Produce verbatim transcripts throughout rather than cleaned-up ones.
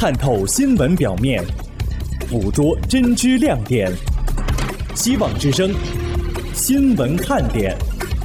探透新闻表面，捕捉真知亮点。希望之声新闻看点。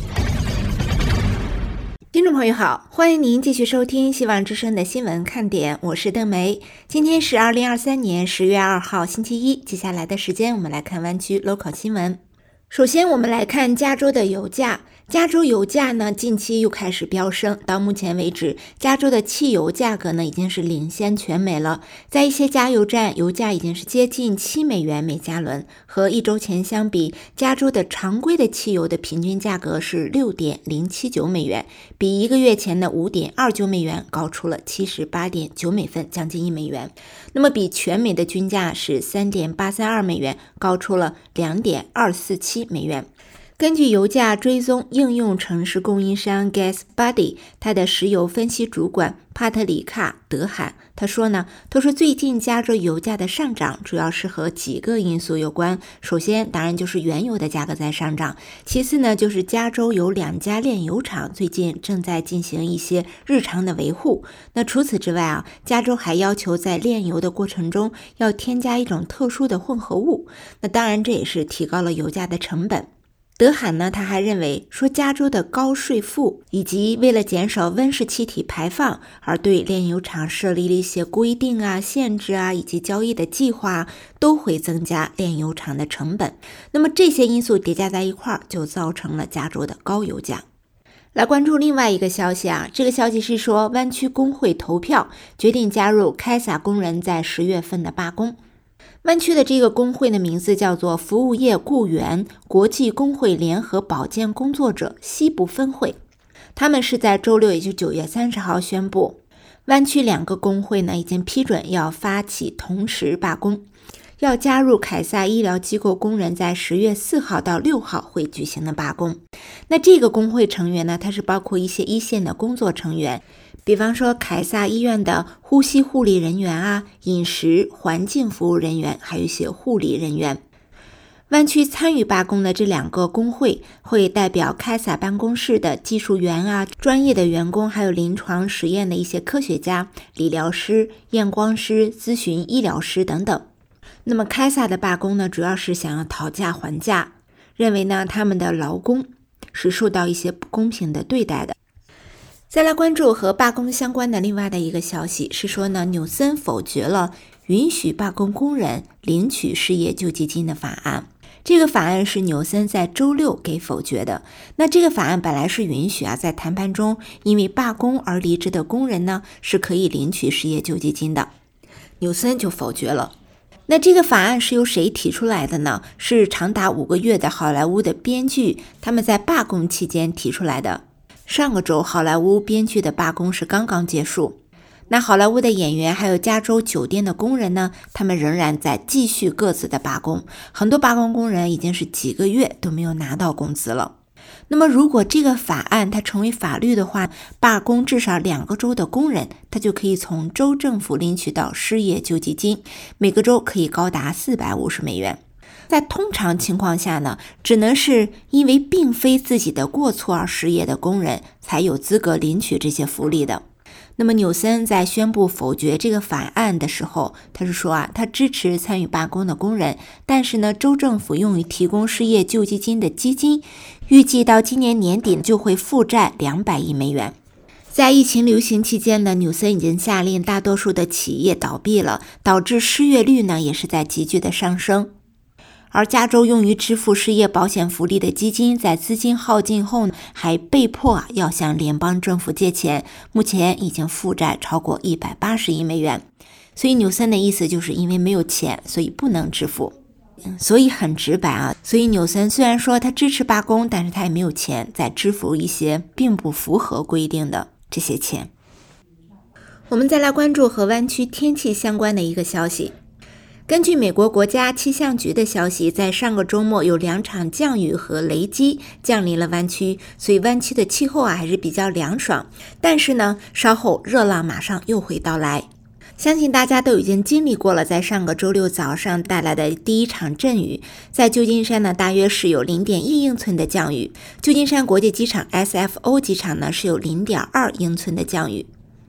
听众朋友好，欢迎您继续收听希望之声的新闻看点，我是邓梅。今天是二零二三年十月二号星期一，接下来的时间我们来看湾区 local 新闻。首先我们来看加州的油价。加州油价呢近期又开始飙升，到目前为止加州的汽油价格呢已经是领先全美了，在一些加油站油价已经是接近七美元每加仑，和一周前相比，加州的常规的汽油的平均价格是 六点零七九美元，比一个月前的 五点二九美元高出了 七十八点九美分，将近一美元。那么比全美的均价是 三点八三二美元，高出了 两点二四七美元。根据油价追踪应用程式供应商 GasBuddy， 它的石油分析主管帕特里卡·德罕他说呢，他说最近加州油价的上涨主要是和几个因素有关。首先当然就是原油的价格在上涨，其次呢就是加州有两家炼油厂最近正在进行一些日常的维护。那除此之外啊，加州还要求在炼油的过程中要添加一种特殊的混合物，那当然这也是提高了油价的成本。德罕呢，他还认为说，加州的高税负以及为了减少温室气体排放而对炼油厂设立了一些规定啊、限制啊，以及交易的计划，都会增加炼油厂的成本。那么这些因素叠加在一块儿，就造成了加州的高油价。来关注另外一个消息啊，这个消息是说，湾区工会投票决定加入凯撒工人在十月份的罢工。湾区的这个工会的名字叫做服务业雇员国际工会联合保健工作者西部分会，他们是在周六，也就是九月三十号宣布，湾区两个工会呢已经批准要发起同时罢工，要加入凯撒医疗机构工人在十月四号到六号会举行的罢工。那这个工会成员呢，它是包括一些一线的工作成员，比方说凯撒医院的呼吸护理人员啊、饮食环境服务人员，还有一些护理人员。湾区参与罢工的这两个工会会代表凯撒办公室的技术员啊、专业的员工，还有临床实验的一些科学家、理疗师、验光师、咨询医疗师等等。那么凯撒的罢工呢，主要是想要讨价还价，认为呢他们的劳工是受到一些不公平的对待的。再来关注和罢工相关的另外的一个消息是说呢，纽森否决了允许罢工工人领取失业救济金的法案。这个法案是纽森在周六给否决的。那这个法案本来是允许啊，在谈判中因为罢工而离职的工人呢是可以领取失业救济金的，纽森就否决了。那这个法案是由谁提出来的呢？是长达五个月的好莱坞的编剧他们在罢工期间提出来的。上个周好莱坞编剧的罢工是刚刚结束，那好莱坞的演员还有加州酒店的工人呢，他们仍然在继续各自的罢工，很多罢工工人已经是几个月都没有拿到工资了。那么如果这个法案它成为法律的话，罢工至少两个州的工人他就可以从州政府领取到失业救济金，每个州可以高达四百五十美元。在通常情况下呢，只能是因为并非自己的过错而失业的工人才有资格领取这些福利的。那么纽森在宣布否决这个法案的时候，他是说啊，他支持参与罢工的工人，但是呢，州政府用于提供失业救济金的基金，预计到今年年底就会负债两百亿美元。在疫情流行期间呢，纽森已经下令大多数的企业倒闭了，导致失业率呢也是在急剧的上升。而加州用于支付失业保险福利的基金在资金耗尽后呢，还被迫啊要向联邦政府借钱，目前已经负债超过一百八十亿美元。所以纽森的意思就是因为没有钱，所以不能支付。所以很直白啊，所以纽森虽然说他支持罢工，但是他也没有钱再支付一些并不符合规定的这些钱。我们再来关注和湾区天气相关的一个消息。根据美国国家气象局的消息，在上个周末有两场降雨和雷击降临了湾区，所以湾区的气候啊还是比较凉爽。但是呢，稍后热浪马上又会到来。相信大家都已经经历过了，在上个周六早上带来的第一场阵雨，在旧金山呢，大约是有 零点一英寸的降雨。旧金山国际机场 S F O 机场呢是有 零点二英寸的降雨。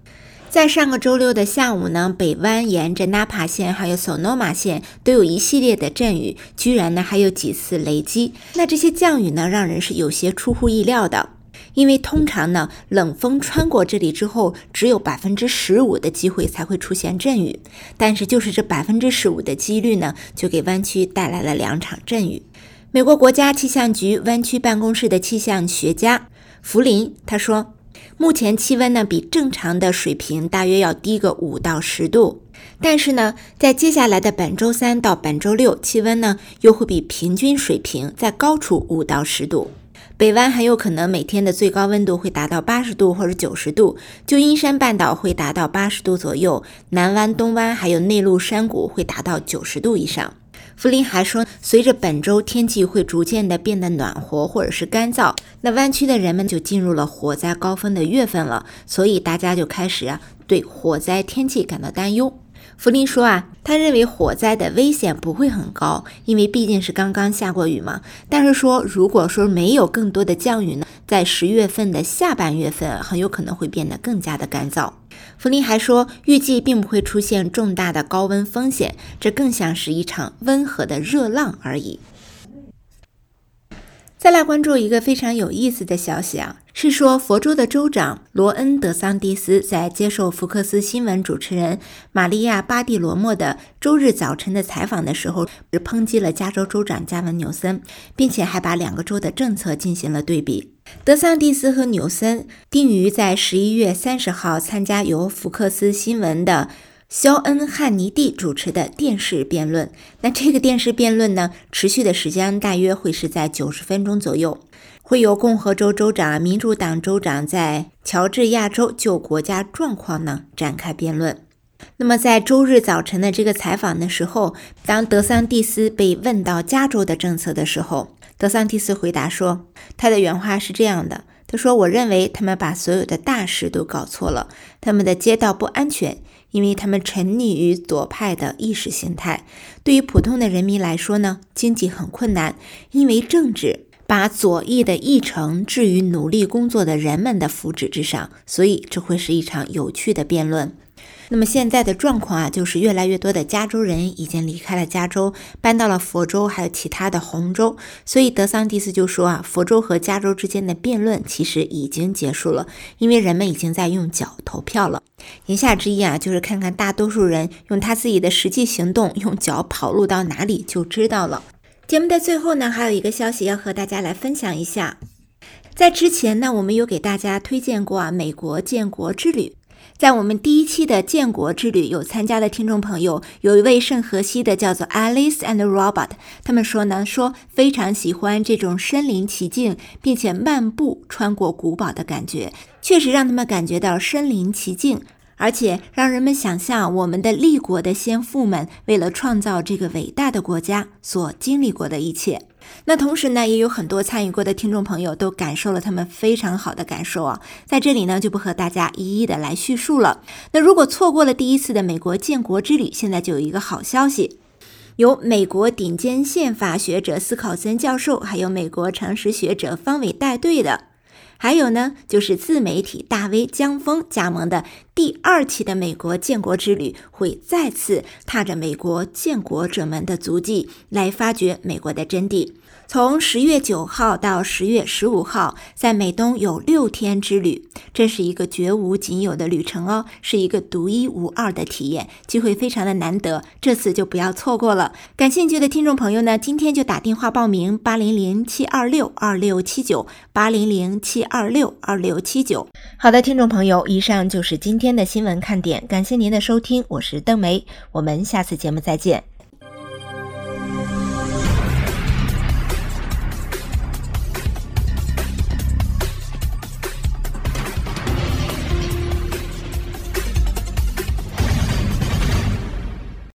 在上个周六的下午呢，北湾沿着纳帕县还有索诺马县都有一系列的阵雨，居然呢还有几次雷击。那这些降雨呢，让人是有些出乎意料的，因为通常呢，冷风穿过这里之后，只有百分之十五的机会才会出现阵雨，但是就是这百分之十五的几率呢，就给湾区带来了两场阵雨。美国国家气象局湾区办公室的气象学家弗林他说，目前气温呢比正常的水平大约要低个五到十度，但是呢，在接下来的本周三到本周六，气温呢又会比平均水平再高出五到十度。北湾很有可能每天的最高温度会达到八十度或者九十度，旧金山半岛会达到八十度左右，南湾、东湾还有内陆山谷会达到九十度以上。弗林还说，随着本周天气会逐渐的变得暖和或者是干燥，那湾区的人们就进入了火灾高峰的月份了，所以大家就开始啊对火灾天气感到担忧。弗林说啊，他认为火灾的危险不会很高，因为毕竟是刚刚下过雨嘛。但是说，如果说没有更多的降雨呢，在十月份的下半月份很有可能会变得更加的干燥。弗林还说，预计并不会出现重大的高温风险，这更像是一场温和的热浪而已。再来关注一个非常有意思的消息啊，是说佛州的州长罗恩·德桑蒂斯在接受福克斯新闻主持人玛利亚·巴蒂罗莫的周日早晨的采访的时候，抨击了加州州长加文·纽森，并且还把两个州的政策进行了对比。德桑蒂斯和纽森定于在十一月三十号参加由福克斯新闻的肖恩·汉尼蒂主持的电视辩论。那这个电视辩论呢，持续的时间大约会是在九十分钟左右，会由共和州州长、民主党州长在乔治亚州就国家状况呢展开辩论。那么在周日早晨的这个采访的时候，当德桑蒂斯被问到加州的政策的时候，德桑蒂斯回答说，他的原话是这样的，他说，我认为他们把所有的大事都搞错了，他们的街道不安全，因为他们沉溺于左派的意识形态。对于普通的人民来说呢，经济很困难，因为政治把左翼的议程置于努力工作的人们的福祉之上，所以这会是一场有趣的辩论。那么现在的状况啊，就是越来越多的加州人已经离开了加州，搬到了佛州还有其他的红州，所以德桑蒂斯就说啊，佛州和加州之间的辩论其实已经结束了，因为人们已经在用脚投票了。言下之意啊，就是看看大多数人用他自己的实际行动，用脚跑路到哪里就知道了。节目的最后呢，还有一个消息要和大家来分享一下。在之前呢，我们有给大家推荐过啊美国建国之旅。在我们第一期的建国之旅有参加的听众朋友，有一位圣荷西的叫做 Alice and Robert， 他们说呢，说非常喜欢这种身临其境并且漫步穿过古堡的感觉，确实让他们感觉到身临其境，而且让人们想象我们的立国的先父们为了创造这个伟大的国家所经历过的一切。那同时呢，也有很多参与过的听众朋友都感受了他们非常好的感受啊，在这里呢就不和大家一一的来叙述了。那如果错过了第一次的美国建国之旅，现在就有一个好消息，由美国顶尖宪法学者斯考森教授还有美国常识学者方伟带队的，还有呢就是自媒体大 V 江峰加盟的第二期的美国建国之旅，会再次踏着美国建国者们的足迹来发掘美国的真谛。从十月九号到十月十五号，在美东有六天之旅，这是一个绝无仅有的旅程哦，是一个独一无二的体验，机会非常的难得，这次就不要错过了。感兴趣的听众朋友呢，今天就打电话报名八零零七二六二六七九 八零零七二六二六七九。好的，听众朋友，以上就是今天的新闻看点，感谢您的收听，我是邓梅，我们下次节目再见。